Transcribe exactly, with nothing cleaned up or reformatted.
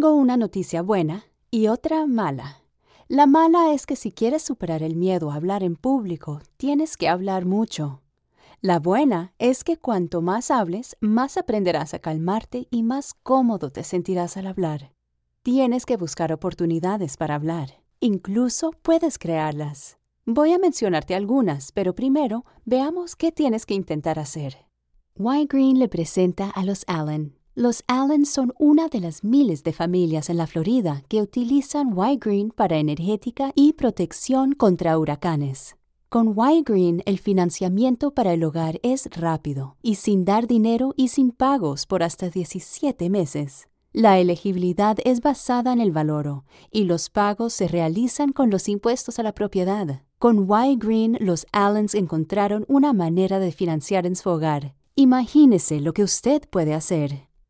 Tengo una noticia buena y otra mala. La mala es que si quieres superar el miedo a hablar en público, tienes que hablar mucho. La buena es que cuanto más hables, más aprenderás a calmarte y más cómodo te sentirás al hablar. Tienes que buscar oportunidades para hablar. Incluso puedes crearlas. Voy a mencionarte algunas, pero primero veamos qué tienes que intentar hacer. Y-Green le presenta a los Allen. Los Allen son una de las miles de familias en la Florida que utilizan Y-Green para energética y protección contra huracanes. Con Y-Green, el financiamiento para el hogar es rápido y sin dar dinero y sin pagos por hasta diecisiete meses. La elegibilidad es basada en el valoro y los pagos se realizan con los impuestos a la propiedad. Con Y-Green, los Allens encontraron una manera de financiar en su hogar. Imagínese lo que usted puede hacer.